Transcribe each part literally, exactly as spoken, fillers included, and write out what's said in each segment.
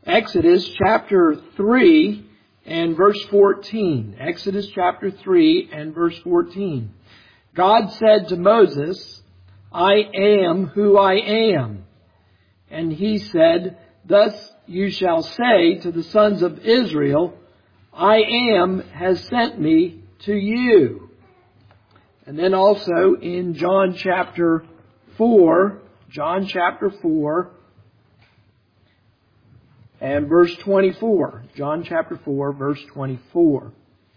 Exodus chapter three and verse fourteen. Exodus chapter three and verse fourteen. God said to Moses, I am who I am. And he said, thus you shall say to the sons of Israel, I am has sent me to you. And then also in John chapter four, John chapter four and verse twenty-four. John chapter four, verse twenty-four.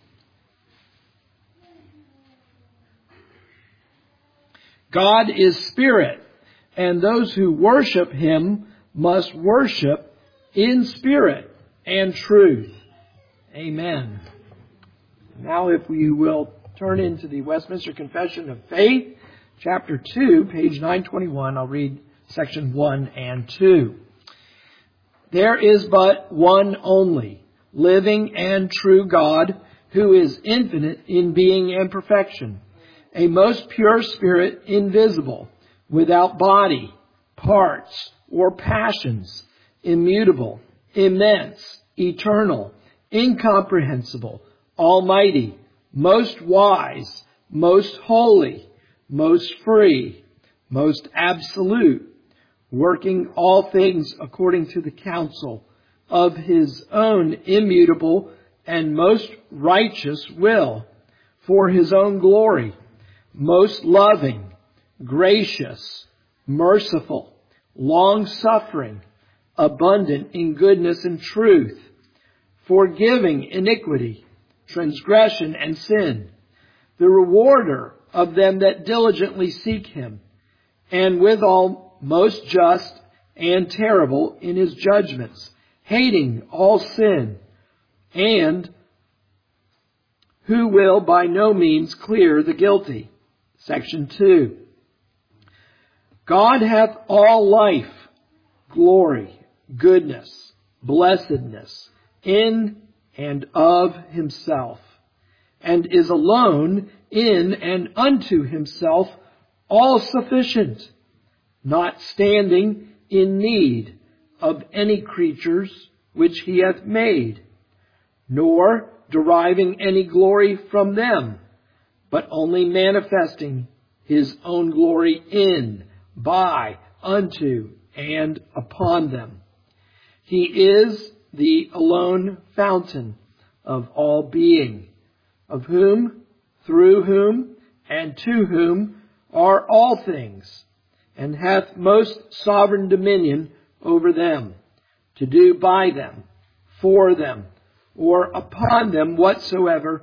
God is spirit, and those who worship Him must worship in spirit and truth. Amen. Now if we will turn into the Westminster Confession of Faith, chapter two, page nine twenty-one, I'll read section one and two. There is but one only, living and true God, who is infinite in being and perfection, a most pure spirit, invisible, without body, parts, or passions, immutable, immense, eternal, incomprehensible, almighty, most wise, most holy, most free, most absolute, working all things according to the counsel of His own immutable and most righteous will, for His own glory, most loving, gracious, merciful, long-suffering, abundant in goodness and truth, forgiving iniquity, transgression, and sin, the rewarder of them that diligently seek Him, and withal most just and terrible in His judgments, hating all sin, and who will by no means clear the guilty. Section two. God hath all life, glory, goodness, blessedness in and of Himself, and is alone in and unto Himself all sufficient, not standing in need of any creatures which He hath made, nor deriving any glory from them, but only manifesting His own glory in, by, unto, and upon them. He is the alone fountain of all being, of whom, through whom, and to whom are all things, and hath most sovereign dominion over them, to do by them, for them, or upon them whatsoever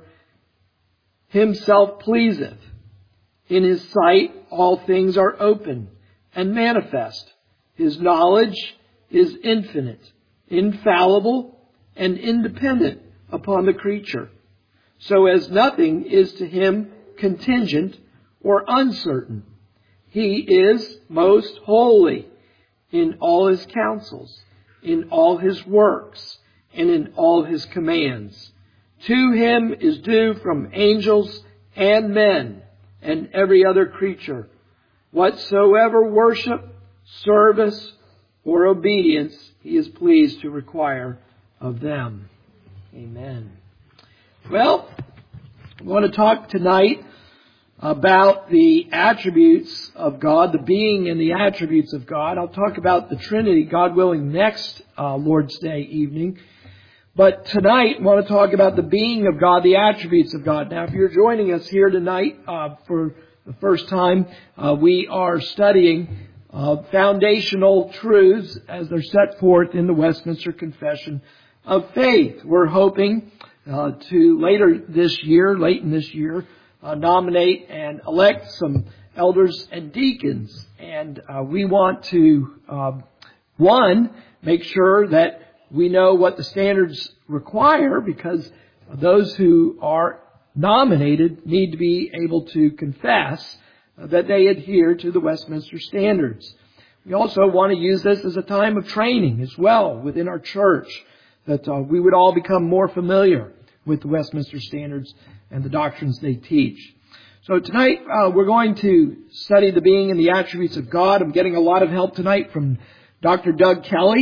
Himself pleaseth. In His sight all things are open and manifest. His knowledge is infinite, infallible, and independent upon the creature, so as nothing is to Him contingent or uncertain. He is most holy in all His counsels, in all His works, and in all His commands. To Him is due from angels and men and every other creature whatsoever worship, service, or obedience He is pleased to require of them. Amen. Well, I want to talk tonight about the attributes of God, the being and the attributes of God. I'll talk about the Trinity, God willing, next uh, Lord's Day evening. But tonight, I want to talk about the being of God, the attributes of God. Now, if you're joining us here tonight uh, for the first time, uh, we are studying uh, foundational truths as they're set forth in the Westminster Confession of Faith. We're hoping uh, to later this year, late in this year, uh, nominate and elect some elders and deacons. And uh, we want to, uh, one, make sure that we know what the standards require, because those who are nominated need to be able to confess that they adhere to the Westminster standards. We also want to use this as a time of training as well within our church, that uh, we would all become more familiar with the Westminster standards and the doctrines they teach. So tonight uh, we're going to study the being and the attributes of God. I'm getting a lot of help tonight from Doctor Doug Kelly.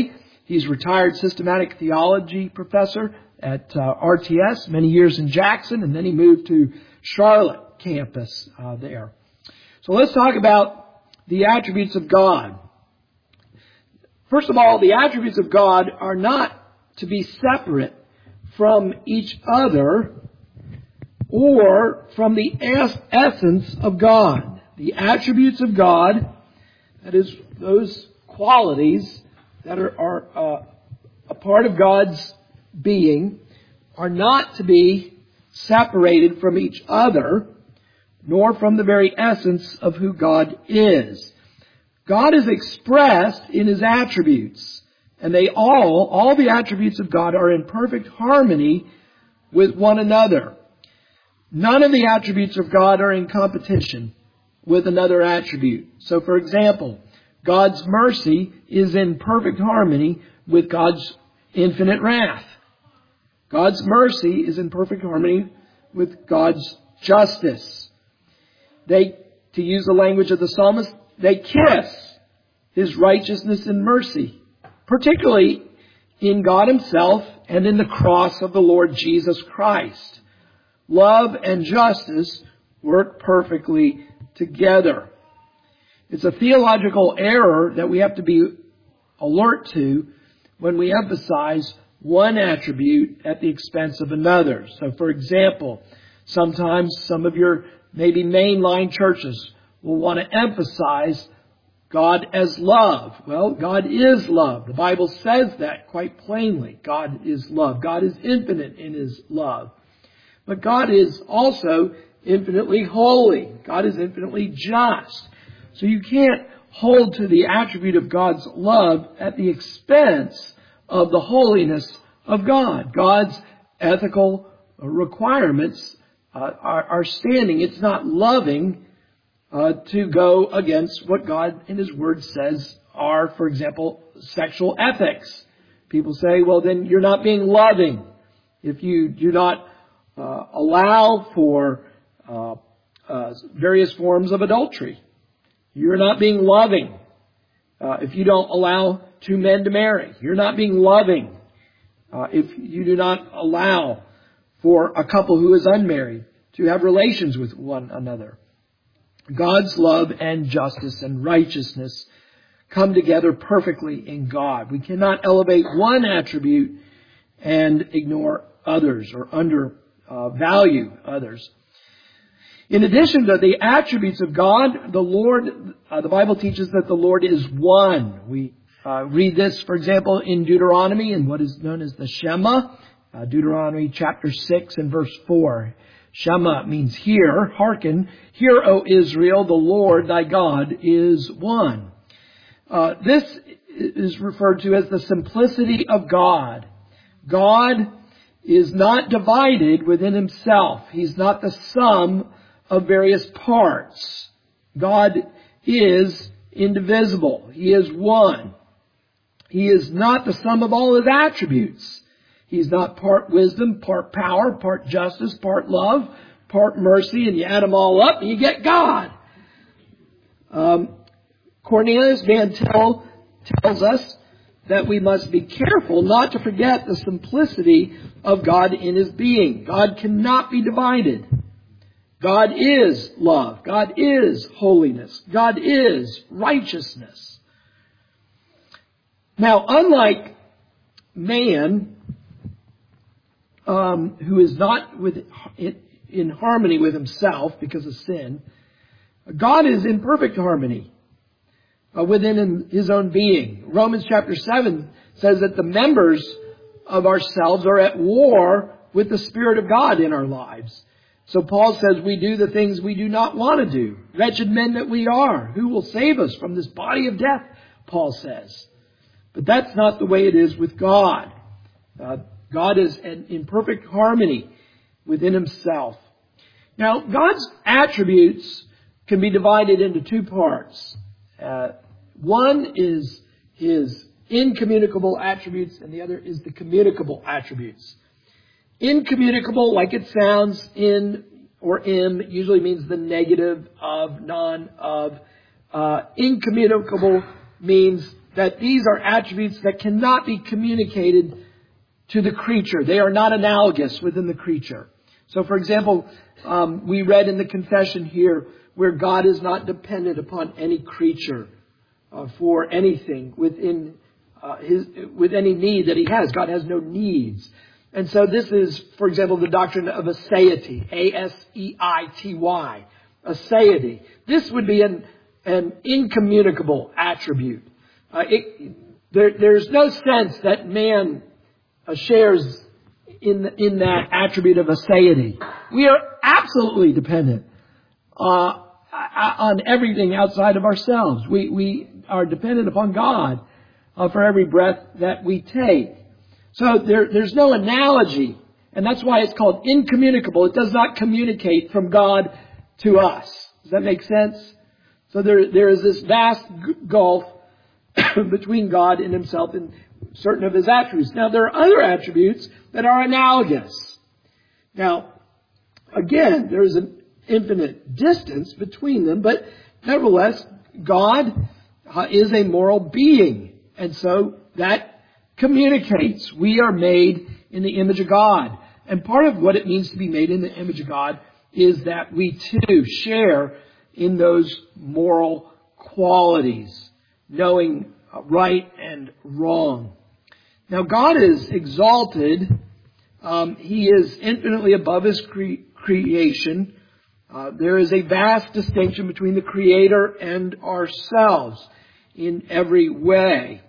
He's retired systematic theology professor at uh, R T S, many years in Jackson, and then he moved to Charlotte campus uh, there. So let's talk about the attributes of God. First of all, the attributes of God are not to be separate from each other or from the es- essence of God. The attributes of God, that is, those qualities that are, are uh, a part of God's being, are not to be separated from each other, nor from the very essence of who God is. God is expressed in His attributes, and they all, all the attributes of God are in perfect harmony with one another. None of the attributes of God are in competition with another attribute. So, for example, God's mercy is in perfect harmony with God's infinite wrath. God's mercy is in perfect harmony with God's justice. They, to use the language of the psalmist, they kiss His righteousness and mercy, particularly in God Himself and in the cross of the Lord Jesus Christ. Love and justice work perfectly together. It's a theological error that we have to be alert to when we emphasize one attribute at the expense of another. So, for example, sometimes some of your maybe mainline churches will want to emphasize God as love. Well, God is love. The Bible says that quite plainly. God is love. God is infinite in His love. But God is also infinitely holy. God is infinitely just. So you can't hold to the attribute of God's love at the expense of the holiness of God. God's ethical requirements uh, are, are standing. It's not loving uh, to go against what God in His Word says are, for example, sexual ethics. People say, well, then you're not being loving if you do not uh, allow for uh, uh, various forms of adultery. You're not being loving uh, if you don't allow two men to marry. You're not being loving uh, if you do not allow for a couple who is unmarried to have relations with one another. God's love and justice and righteousness come together perfectly in God. We cannot elevate one attribute and ignore others or undervalue others. In addition to the attributes of God, the Lord, uh, the Bible teaches that the Lord is one. We uh, read this, for example, in Deuteronomy in what is known as the Shema, uh, Deuteronomy chapter six and verse four. Shema means hear, hearken. Hear, O Israel, the Lord thy God is one. Uh, this is referred to as the simplicity of God. God is not divided within Himself. He's not the sum of various parts. God is indivisible. He is one. He is not the sum of all His attributes. He's not part wisdom, part power, part justice, part love, part mercy, and you add them all up and you get God. Um, Cornelius Van Til tells us that we must be careful not to forget the simplicity of God in His being. God cannot be divided. God is love. God is holiness. God is righteousness. Now, unlike man, um, who is not with, in, in harmony with himself because of sin, God is in perfect harmony uh, within His own being. Romans chapter seven says that the members of ourselves are at war with the Spirit of God in our lives. So Paul says we do the things we do not want to do. Wretched men that we are. Who will save us from this body of death? Paul says. But that's not the way it is with God. Uh, God is in, in perfect harmony within Himself. Now, God's attributes can be divided into two parts. Uh, one is His incommunicable attributes, and the other is the communicable attributes. Incommunicable, like it sounds, in or im, usually means the negative of, non of. Uh, incommunicable means that these are attributes that cannot be communicated to the creature. They are not analogous within the creature. So, for example, um, we read in the confession here where God is not dependent upon any creature uh, for anything within uh, his with any need that He has. God has no needs. And so this is, for example, the doctrine of aseity, A S E I T Y, aseity. This would be an, an incommunicable attribute. Uh, it, there, there's no sense that man uh, shares in, in that attribute of aseity. We are absolutely dependent uh, on everything outside of ourselves. We, we are dependent upon God uh, for every breath that we take. So there, there's no analogy, and that's why it's called incommunicable. It does not communicate from God to us. Does that make sense? So there, there is this vast gulf between God and Himself in certain of His attributes. Now, there are other attributes that are analogous. Now, again, there is an infinite distance between them, but nevertheless, God uh, is a moral being, and so that communicates. We are made in the image of God. And part of what it means to be made in the image of God is that we too share in those moral qualities, knowing right and wrong. Now, God is exalted. Um, he is infinitely above His cre- creation. Uh, there is a vast distinction between the Creator and ourselves in every way.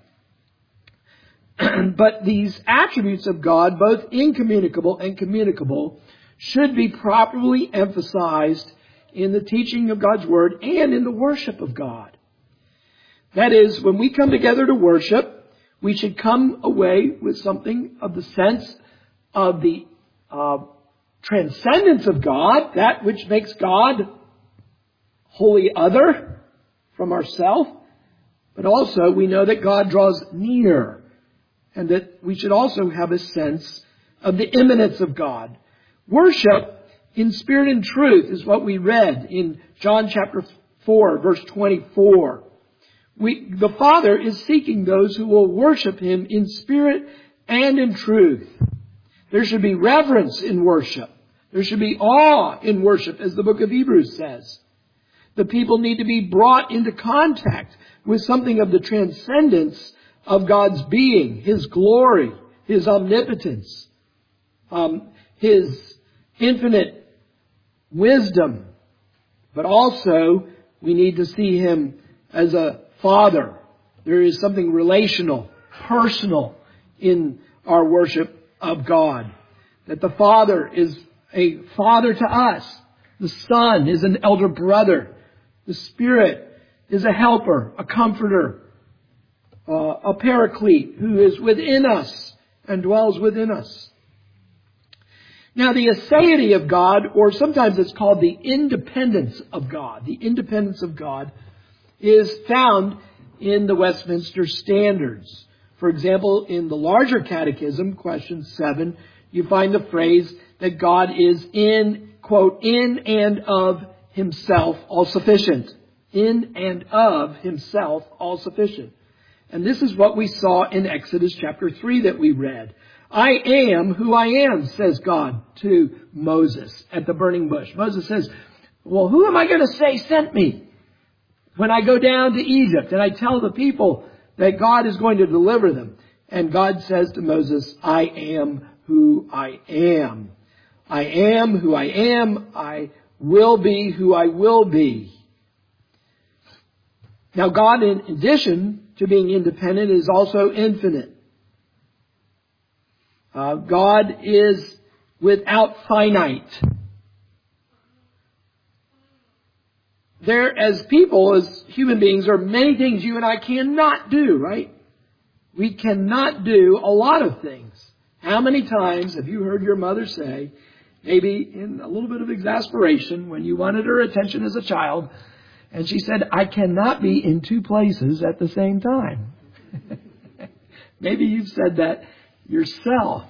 But these attributes of God, both incommunicable and communicable, should be properly emphasized in the teaching of God's Word and in the worship of God. That is, when we come together to worship, we should come away with something of the sense of the uh, transcendence of God, that which makes God wholly other from ourselves. But also, we know that God draws near. And that we should also have a sense of the immanence of God. Worship in spirit and truth is what we read in John chapter four, verse twenty-four. We, the Father is seeking those who will worship Him in spirit and in truth. There should be reverence in worship. There should be awe in worship, as the book of Hebrews says. The people need to be brought into contact with something of the transcendence of God's being, His glory, His omnipotence, um, His infinite wisdom. But also, we need to see Him as a Father. There is something relational, personal in our worship of God. That the Father is a Father to us. The Son is an elder brother. The Spirit is a helper, a comforter, Uh, a paraclete who is within us and dwells within us. Now, the aseity of God, or sometimes it's called the independence of God, the independence of God is found in the Westminster Standards. For example, in the larger catechism, question seven, you find the phrase that God is in, quote, in and of Himself all sufficient. In and of Himself all sufficient. And this is what we saw in Exodus chapter three that we read. I am who I am, says God to Moses at the burning bush. Moses says, well, who am I going to say sent me when I go down to Egypt and I tell the people that God is going to deliver them? And God says to Moses, I am who I am. I am who I am. I will be who I will be. Now, God, in addition to being independent, is also infinite. Uh, God is without finite. There, as people, as human beings, are many things you and I cannot do, right? We cannot do a lot of things. How many times have you heard your mother say, maybe in a little bit of exasperation, when you wanted her attention as a child, and she said, I cannot be in two places at the same time. Maybe you've said that yourself.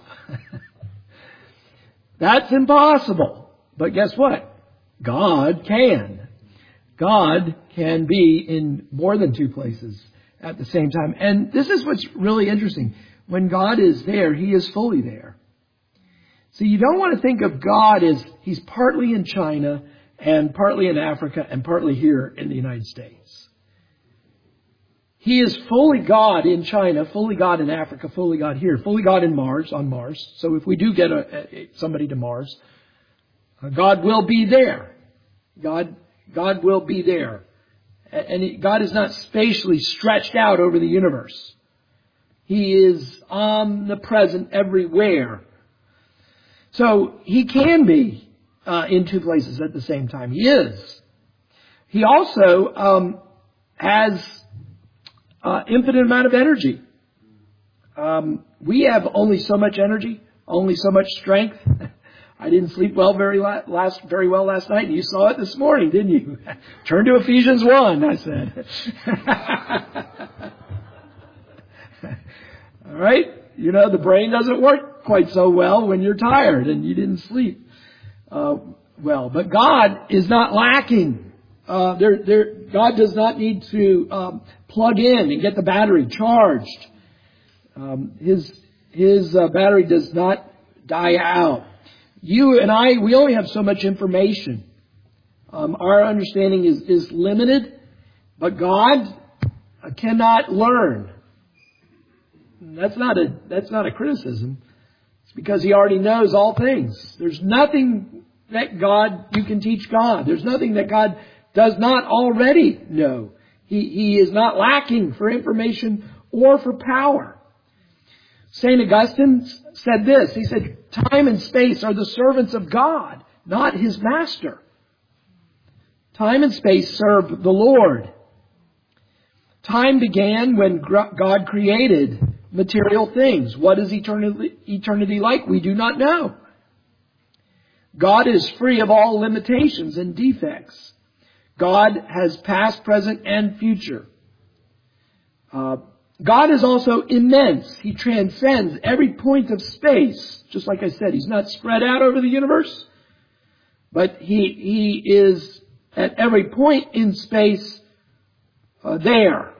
That's impossible. But guess what? God can. God can be in more than two places at the same time. And this is what's really interesting. When God is there, He is fully there. So you don't want to think of God as He's partly in China and partly in Africa and partly here in the United States. He is fully God in China, fully God in Africa, fully God here, fully God in Mars, on Mars. So if we do get a, a, somebody to Mars, uh, God will be there. God, God will be there. And it, God is not spatially stretched out over the universe. He is omnipresent everywhere. So He can be uh, in two places at the same time. He is. He also um, has Uh, infinite amount of energy. Um, we have only so much energy, only so much strength. I didn't sleep well very la- last very well last night, and you saw it this morning, didn't you? Turn to Ephesians one, I said. All right, you know the brain doesn't work quite so well when you're tired and you didn't sleep uh, well. But God is not lacking. Uh, there, there, God does not need to um, plug in and get the battery charged. Um, his His uh, battery does not die out. You and I, we only have so much information. Um, our understanding is, is limited, but God cannot learn. That's not a that's not a criticism. It's because He already knows all things. There's nothing that God you can teach God. There's nothing that God does not already know. He, he is not lacking for information or for power. Saint Augustine said this. He said, time and space are the servants of God, not His master. Time and space serve the Lord. Time began when God created material things. What is eternity, eternity like? We do not know. God is free of all limitations and defects. God has past, present, and future. Uh, God is also immense. He transcends every point of space. Just like I said, He's not spread out over the universe, but He, he is at every point in space uh, there.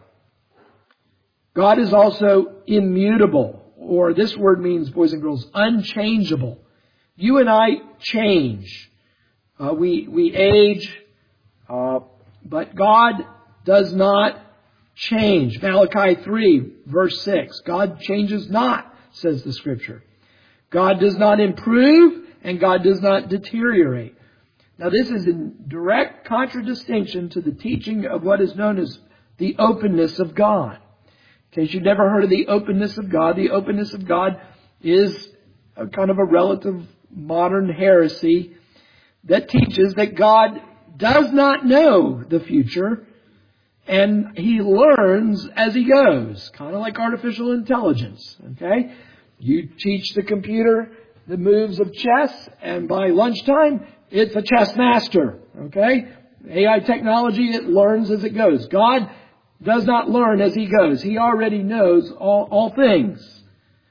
God is also immutable, or this word means, boys and girls, unchangeable. You and I change. Uh, we, we age. Uh, but God does not change. Malachi three, verse six. God changes not, says the Scripture. God does not improve, and God does not deteriorate. Now this is in direct contradistinction to the teaching of what is known as the openness of God. In case you've never heard of the openness of God, the openness of God is a kind of a relative modern heresy that teaches that God does not know the future, and He learns as He goes, kind of like artificial intelligence. Okay, you teach the computer the moves of chess, and by lunchtime it's a chess master. Okay, A I technology, it learns as it goes. God does not learn as He goes. He already knows all, all things.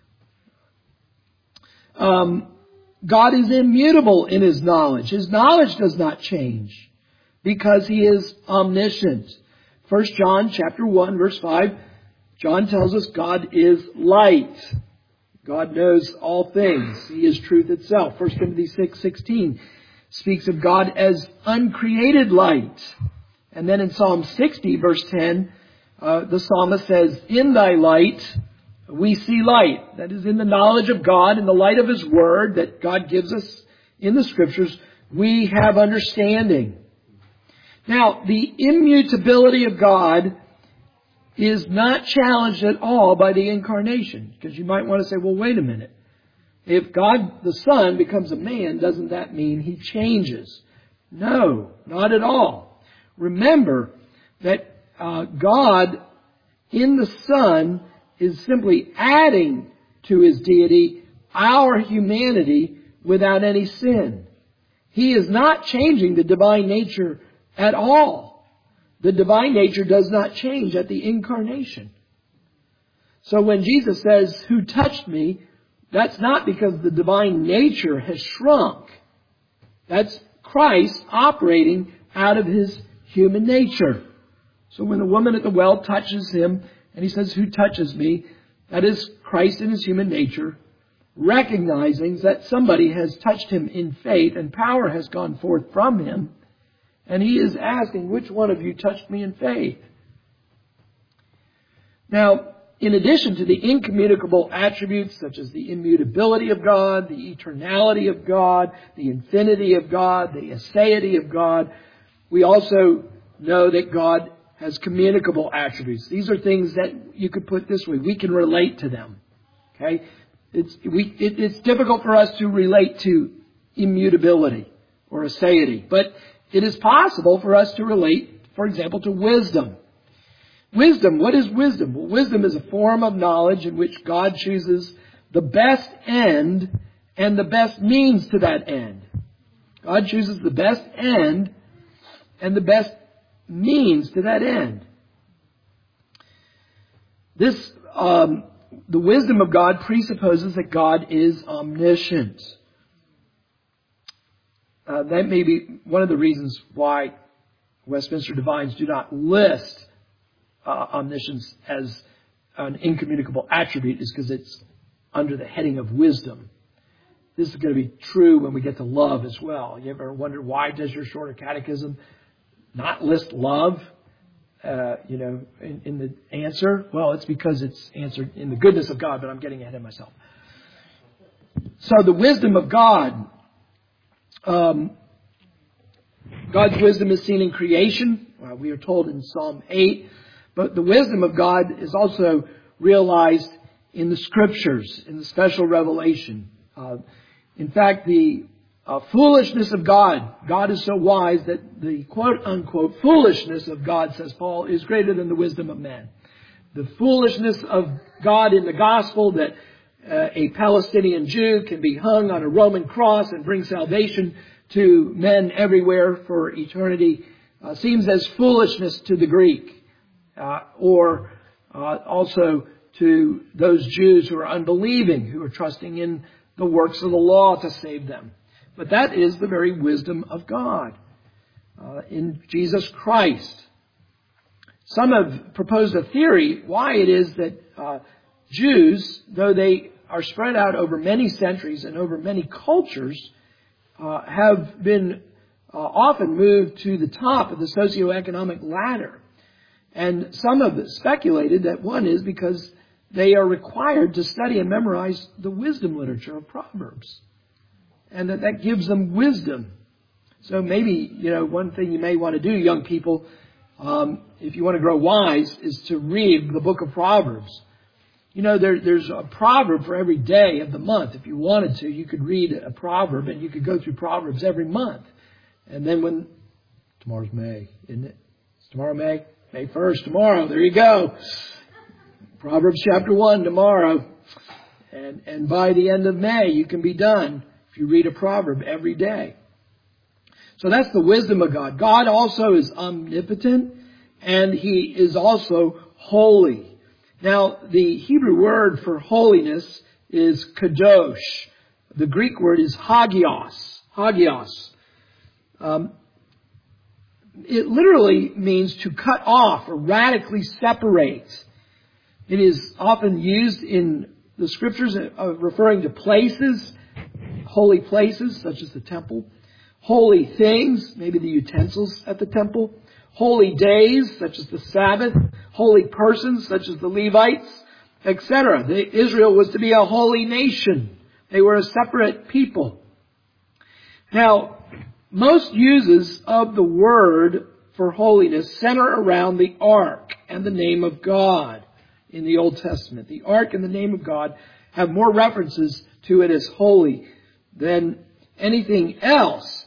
Um, God is immutable in His knowledge. His knowledge does not change, because He is omniscient. First John chapter one, verse five, John tells us God is light. God knows all things. He is truth itself. First Timothy six sixteen speaks of God as uncreated light. And then in Psalm sixty, verse ten, uh, the psalmist says, in Thy light we see light. That is, in the knowledge of God, in the light of His Word that God gives us in the Scriptures, we have understanding. Now, the immutability of God is not challenged at all by the incarnation. Because you might want to say, well, wait a minute. If God the Son becomes a man, doesn't that mean He changes? No, not at all. Remember that uh, God in the Son is simply adding to His deity our humanity without any sin. He is not changing the divine nature at all. The divine nature does not change at the incarnation. So when Jesus says, "Who touched me?" that's not because the divine nature has shrunk. That's Christ operating out of His human nature. So when the woman at the well touches Him, And he says, who touches me? That is Christ in his human nature, recognizing that somebody has touched him in faith and power has gone forth from him. And he is asking, which one of you touched me in faith? Now, in addition to the incommunicable attributes such as the immutability of God, the eternality of God, the infinity of God, the aseity of God, we also know that God has communicable attributes. These are things that you could put this way. We can relate to them. Okay? It's, we, it, it's difficult for us to relate to immutability or aseity. But it is possible for us to relate, for example, to wisdom. Wisdom, what is wisdom? Well, wisdom is a form of knowledge in which God chooses the best end and the best means to that end. God chooses the best end and the best means to that end. This, um, the wisdom of God presupposes that God is omniscient. Uh, that may be one of the reasons why Westminster Divines do not list uh, omniscience as an incommunicable attribute, is because it's under the heading of wisdom. This is going to be true when we get to love as well. You ever wonder, why does your shorter catechism not list love, uh, you know, in, in the answer? Well, it's because it's answered in the goodness of God, but I'm getting ahead of myself. So the wisdom of God, um, God's wisdom is seen in creation. Uh, we are told in Psalm eight. But the wisdom of God is also realized in the Scriptures, in the special revelation. Uh, in fact, the uh, foolishness of God, God is so wise that the quote-unquote foolishness of God, says Paul, is greater than the wisdom of man. The foolishness of God in the gospel, that uh, a Palestinian Jew can be hung on a Roman cross and bring salvation to men everywhere for eternity, uh, seems as foolishness to the Greek. Uh, or uh, also to those Jews who are unbelieving, who are trusting in the works of the law to save them. But that is the very wisdom of God uh, in Jesus Christ. Some have proposed a theory why it is that uh, Jews, though they are spread out over many centuries and over many cultures, uh, have been uh, often moved to the top of the socioeconomic ladder. And some have speculated that one is because they are required to study and memorize the wisdom literature of Proverbs. And that that gives them wisdom. So maybe, you know, one thing you may want to do, young people, um, if you want to grow wise, is to read the book of Proverbs. You know, there, there's a proverb for every day of the month. If you wanted to, you could read a proverb and you could go through Proverbs every month. And then when, tomorrow's May, isn't it? Is tomorrow May? May first, tomorrow. There you go. Proverbs chapter one tomorrow. And, and by the end of May, you can be done if you read a proverb every day. So that's the wisdom of God. God also is omnipotent, and He is also holy. Now, the Hebrew word for holiness is kadosh. The Greek word is hagios. Hagios. Um, It literally means to cut off or radically separate. It is often used in the Scriptures uh, referring to places, holy places such as the temple, holy things, maybe the utensils at the temple, holy days such as the Sabbath, holy persons such as the Levites, et cetera. Israel was to be a holy nation. They were a separate people. Now, most uses of the word for holiness center around the ark and the name of God in the Old Testament. The ark and the name of God have more references to it as holy than anything else.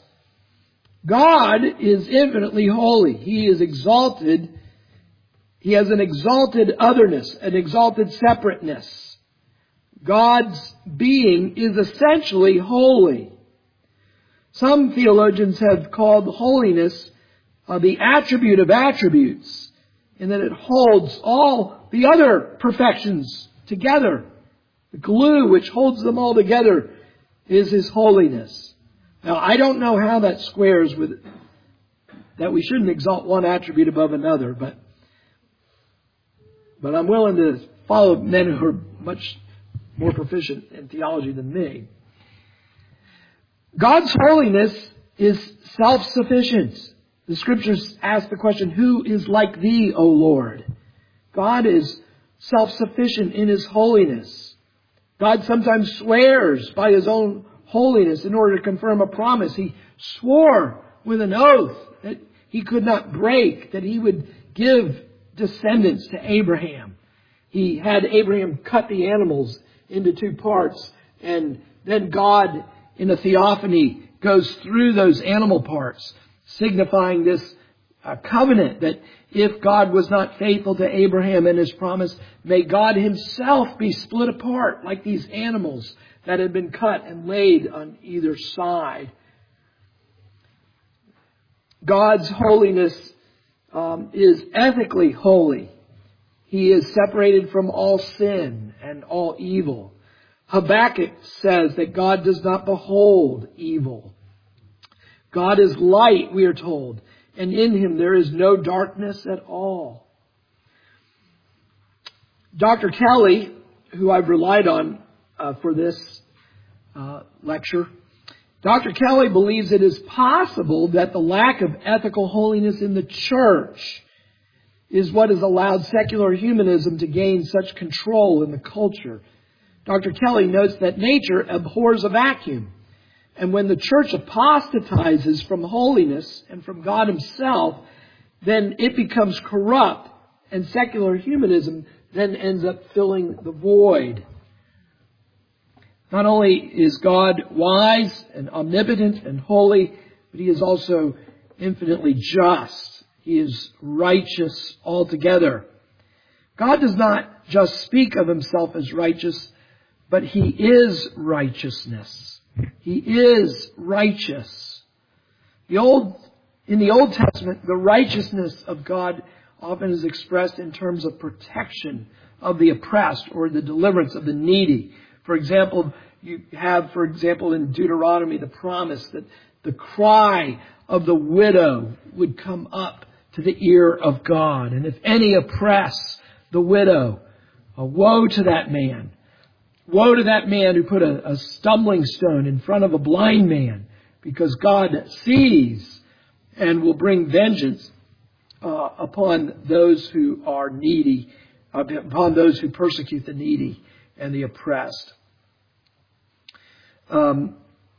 God is infinitely holy. He is exalted. He has an exalted otherness, an exalted separateness. God's being is essentially holy. Some theologians have called holiness uh, the attribute of attributes, in that it holds all the other perfections together. The glue which holds them all together is His holiness. Now, I don't know how that squares with that we shouldn't exalt one attribute above another, but But I'm willing to follow men who are much more proficient in theology than me. God's holiness is self-sufficient. The Scriptures ask the question, who is like thee, O Lord? God is self-sufficient in His holiness. God sometimes swears by His own holiness in order to confirm a promise. He swore with an oath that He could not break, that He would give descendants to Abraham. He had Abraham cut the animals into two parts, and then God, in a theophany, goes through those animal parts, signifying this uh, covenant that if God was not faithful to Abraham and His promise, may God Himself be split apart like these animals that had been cut and laid on either side. God's holiness um, is ethically holy. He is separated from all sin and all evil. Habakkuk says that God does not behold evil. God is light, we are told, and in Him there is no darkness at all. Doctor Kelly, who I've relied on uh, for this uh, lecture, Doctor Kelly believes it is possible that the lack of ethical holiness in the church is what has allowed secular humanism to gain such control in the culture. Doctor Kelly notes that nature abhors a vacuum. And when the church apostatizes from holiness and from God Himself, then it becomes corrupt, and secular humanism then ends up filling the void. Not only is God wise and omnipotent and holy, but He is also infinitely just. He is righteous altogether. God does not just speak of Himself as righteous, but He is righteousness. He is righteous. The old, in the Old Testament, the righteousness of God often is expressed in terms of protection of the oppressed or the deliverance of the needy. For example, you have, for example, in Deuteronomy, the promise that the cry of the widow would come up to the ear of God. And if any oppress the widow, uh, woe to that man. Woe to that man who put a, a stumbling stone in front of a blind man, because God sees and will bring vengeance uh, upon those who are needy, uh, upon those who persecute the needy and the oppressed. Um,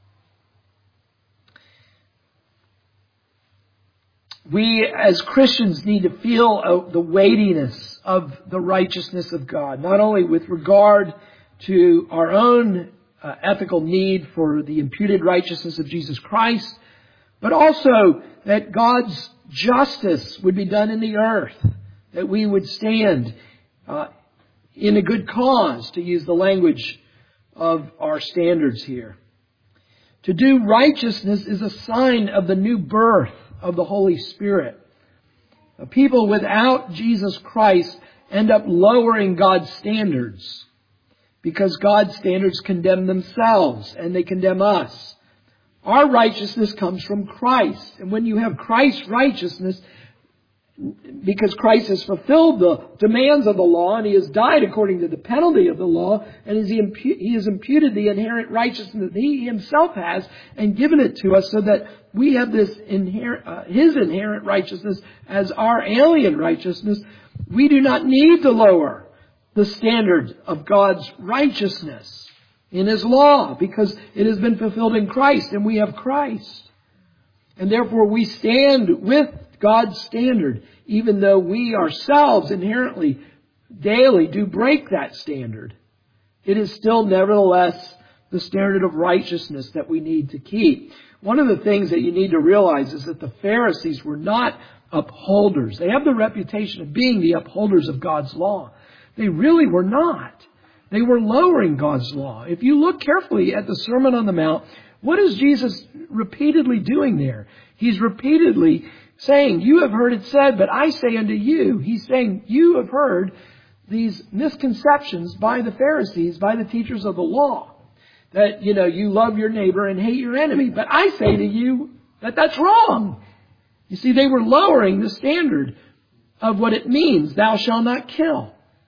we as Christians need to feel uh, the weightiness of the righteousness of God, not only with regard to our own uh, ethical need for the imputed righteousness of Jesus Christ, but also that God's justice would be done in the earth, that we would stand uh, in a good cause, to use the language of our standards here. To do righteousness is a sign of the new birth of the Holy Spirit. Uh, people without Jesus Christ end up lowering God's standards, because God's standards condemn themselves and they condemn us. Our righteousness comes from Christ. And when you have Christ's righteousness, because Christ has fulfilled the demands of the law and He has died according to the penalty of the law, and He has imputed the inherent righteousness that He Himself has and given it to us, so that we have this inherent, uh, His inherent righteousness as our alien righteousness. We do not need to lower the standard of God's righteousness in His law, because it has been fulfilled in Christ and we have Christ. And therefore we stand with God's standard, even though we ourselves inherently daily do break that standard. It is still nevertheless the standard of righteousness that we need to keep. One of the things that you need to realize is that the Pharisees were not upholders. They have the reputation of being the upholders of God's law. They really were not. They were lowering God's law. If you look carefully at the Sermon on the Mount, what is Jesus repeatedly doing there? He's repeatedly saying, you have heard it said, but I say unto you. He's saying, you have heard these misconceptions by the Pharisees, by the teachers of the law, that, you know, you love your neighbor and hate your enemy. But I say to you that that's wrong. You see, they were lowering the standard of what it means, thou shalt not kill.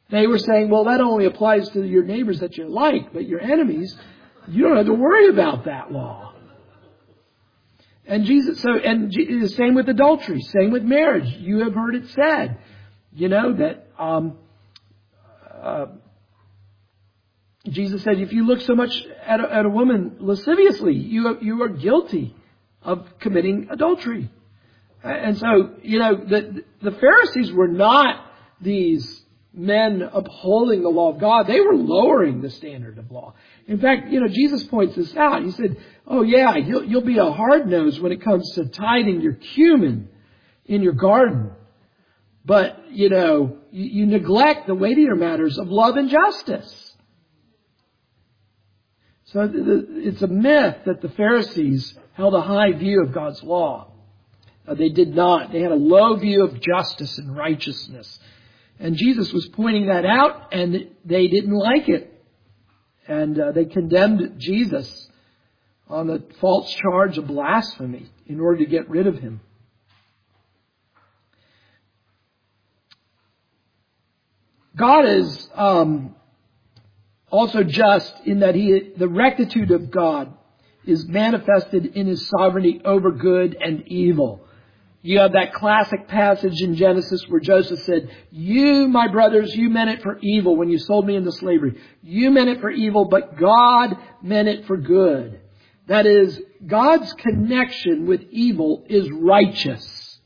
They were saying, well, that only applies to your neighbors that you like, but your enemies, you don't have to worry about that law. And Jesus, so, and the same with adultery, same with marriage. You have heard it said, you know, that, um, uh, Jesus said, if you look so much at a, at a woman lasciviously, you, you are guilty of committing adultery. And so, you know, the, the Pharisees were not these men upholding the law of God. They were lowering the standard of law. In fact, you know, Jesus points this out. He said, oh yeah, you'll, you'll be a hard-nosed when it comes to tithing your cumin in your garden. But, you know, you, you neglect the weightier matters of love and justice. So it's a myth that the Pharisees held a high view of God's law. Uh, they did not. They had a low view of justice and righteousness. And Jesus was pointing that out, and they didn't like it. And uh, they condemned Jesus on the false charge of blasphemy in order to get rid of him. God is um, also just in that he, the rectitude of God is manifested in His sovereignty over good and evil. You have that classic passage in Genesis where Joseph said, you, my brothers, you meant it for evil when you sold me into slavery. You meant it for evil, but God meant it for good. That is, God's connection with evil is righteous.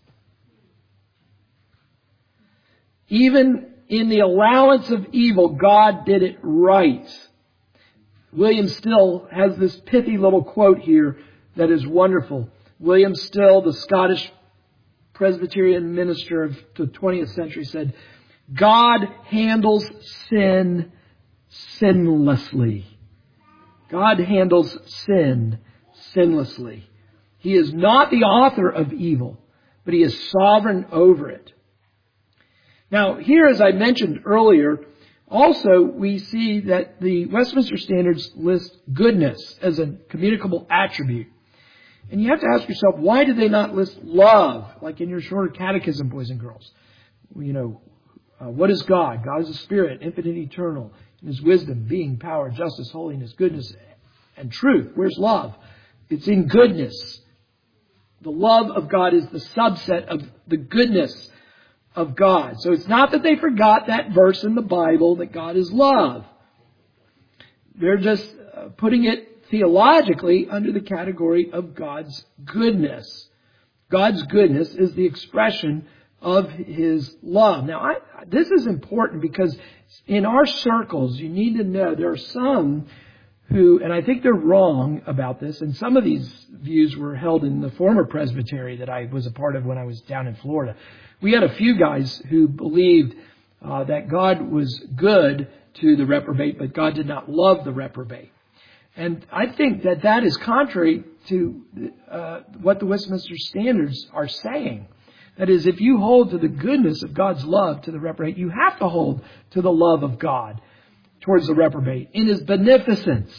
Even in the allowance of evil, God did it right. William Still has this pithy little quote here that is wonderful. William Still, the Scottish Presbyterian minister of the twentieth century, said, God handles sin sinlessly. God handles sin sinlessly. He is not the author of evil, but He is sovereign over it. Now, here, as I mentioned earlier, also we see that the Westminster Standards list goodness as a communicable attribute. And you have to ask yourself, why did they not list love, like in your shorter catechism, boys and girls? You know, uh, what is God? God is a spirit, infinite, eternal, in His wisdom, being, power, justice, holiness, goodness, and truth. Where's love? It's in goodness. The love of God is the subset of the goodness of God. So it's not that they forgot that verse in the Bible that God is love. They're just uh, putting it theologically under the category of God's goodness. God's goodness is the expression of His love. Now, I, this is important because in our circles, you need to know there are some who, and I think they're wrong about this, and some of these views were held in the former presbytery that I was a part of when I was down in Florida. We had a few guys who believed uh, that God was good to the reprobate, but God did not love the reprobate. And I think that that is contrary to uh, what the Westminster Standards are saying. That is, if you hold to the goodness of God's love to the reprobate, you have to hold to the love of God towards the reprobate in His beneficence.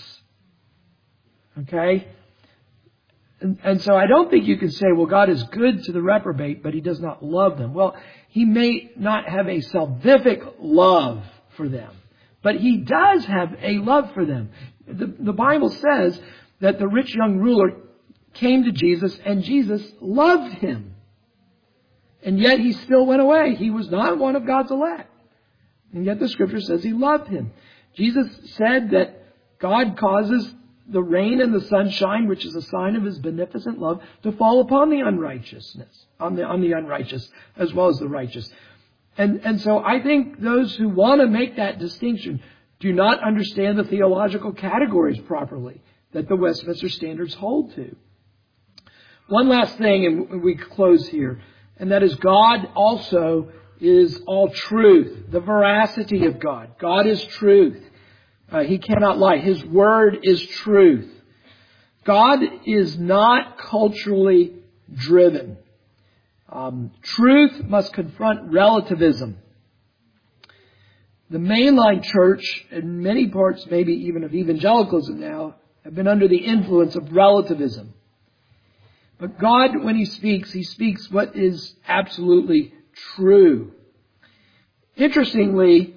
Okay? And, and so I don't think you can say, well, God is good to the reprobate, but He does not love them. Well, He may not have a salvific love for them, but He does have a love for them. The, the Bible says that the rich young ruler came to Jesus and Jesus loved him. And yet He still went away. He was not one of God's elect. And yet the Scripture says He loved him. Jesus said that God causes the rain and the sunshine, which is a sign of His beneficent love, to fall upon the unrighteousness, on the, on the unrighteous as well as the righteous. And, and so I think those who want to make that distinction do not understand the theological categories properly that the Westminster Standards hold to. One last thing, and we close here, and that is God also is all truth, the veracity of God. God is truth. Uh, he cannot lie. His word is truth. God is not culturally driven. Um, truth must confront relativism. The mainline church, in many parts maybe even of evangelicalism now, have been under the influence of relativism. But God, when He speaks, He speaks what is absolutely true. Interestingly,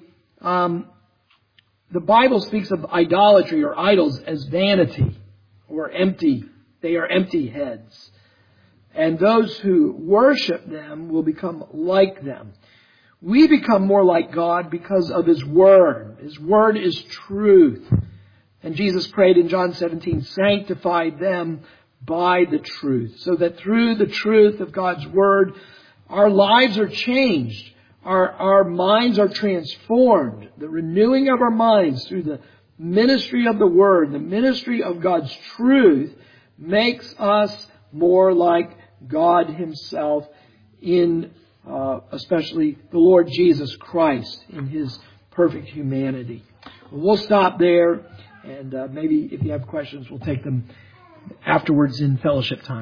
Um, the Bible speaks of idolatry or idols as vanity or empty. They are empty heads. And those who worship them will become like them. We become more like God because of His Word. His Word is truth. And Jesus prayed in John seventeen, sanctify them by the truth. So that through the truth of God's Word, our lives are changed. Our, our minds are transformed. The renewing of our minds through the ministry of the Word, the ministry of God's truth, makes us more like God Himself in uh, especially the Lord Jesus Christ in His perfect humanity. We'll stop there, and uh, maybe if you have questions, we'll take them afterwards in fellowship time.